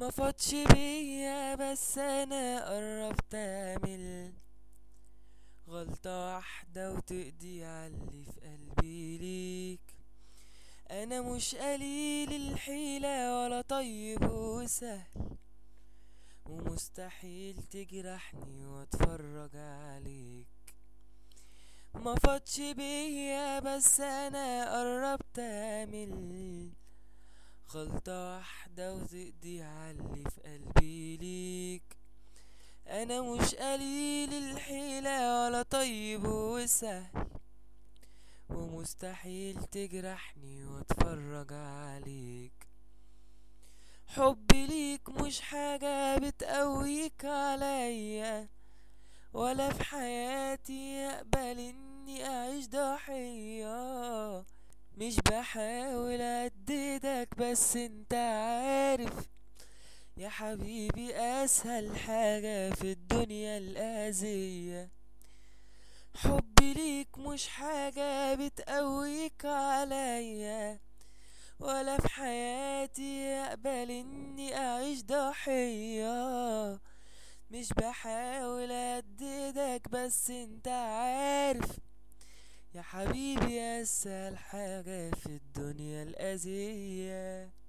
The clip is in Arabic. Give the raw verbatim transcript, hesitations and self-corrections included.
ما فاتش بيا بس انا قربت اعمل غلطة واحدة وتقضي عاللي في قلبي ليك. انا مش قليل الحيلة ولا طيب وسهل، ومستحيل تجرحني واتفرج عليك. ما فاتش بيا بس انا قربت اعمل غلطة واحدة وتقضي عاللي في قلبي ليك. انا مش قليل الحيلة ولا طيب وسهل، ومستحيل تجرحني واتفرج عليك. حبي ليك مش حاجة بتقويك عليا، ولا في حياتي اقبل اني اعيش ضحية. مش بحاول اهددك بس انت عارف يا حبيبي اسهل حاجة في الدنيا الاذية. حبي ليك مش حاجة بتقويك عليا، ولا في حياتي اقبل اني اعيش ضحية. مش بحاول اهددك بس انت عارف يا حبيبي اسهل حاجة في الدنيا الاذية.